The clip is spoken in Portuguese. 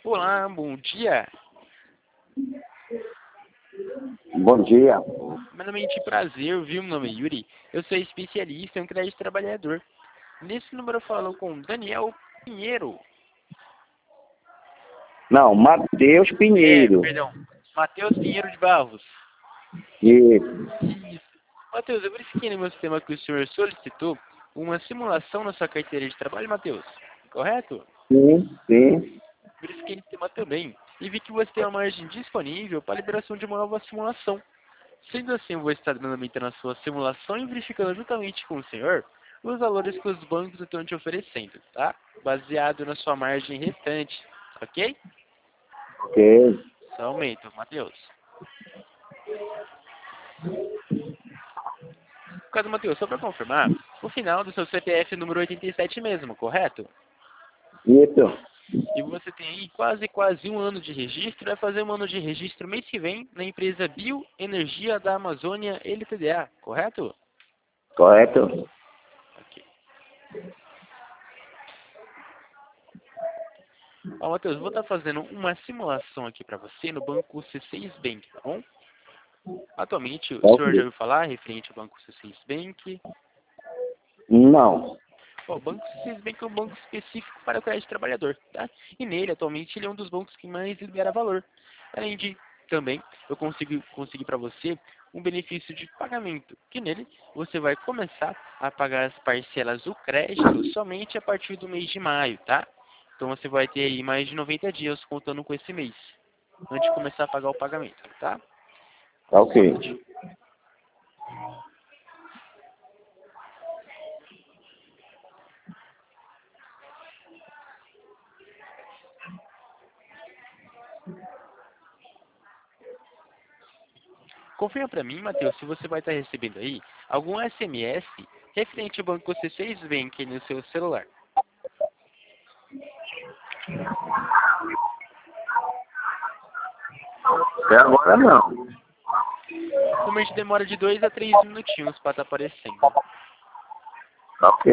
Olá, bom dia. Bom dia. Primeiramente, prazer, viu? Meu nome é Yuri. Eu sou especialista em crédito trabalhador. Nesse número eu falo com Daniel Pinheiro. Não, Matheus Pinheiro. Perdão. Matheus Pinheiro de Barros. Isso. Isso. Matheus, eu verifiquei no meu sistema que o senhor solicitou uma simulação na sua carteira de trabalho, Matheus. Correto? Sim, sim. Verifiquei no sistema também. E vi que você tem uma margem disponível para a liberação de uma nova simulação. Sendo assim, eu vou estar tramitando a sua simulação e verificando juntamente com o senhor os valores que os bancos estão te oferecendo, tá? Baseado na sua margem restante, ok? Ok. Só aumento, Matheus. Caso, Matheus, só para confirmar, o final do seu CPF é número 87 mesmo, correto? Isso. E você tem aí quase um ano de registro, vai fazer um ano de registro mês que vem na empresa Bioenergia da Amazônia LTDA, correto? Correto. Ok. Ó, Matheus, vou estar fazendo uma simulação aqui para você no banco C6 Bank, tá bom? Atualmente, o senhor já Ok. ouviu falar referente ao banco C6 Bank? Não. Ó, o banco C6 Bank é um banco específico para o crédito trabalhador, tá? E nele, atualmente, ele é um dos bancos que mais libera valor. Além de, também, eu consigo conseguir para você um benefício de pagamento, que nele você vai começar a pagar as parcelas do crédito somente a partir do mês de maio, tá? Então você vai ter aí mais de 90 dias contando com esse mês, antes de começar a pagar o pagamento, tá? Ok. Só um minutinho. Confirma para mim, Matheus, se você vai estar recebendo aí algum SMS referente ao banco C6 Bank no seu celular. Até agora não. Normalmente demora de 2 a 3 minutinhos para estar aparecendo. Ok.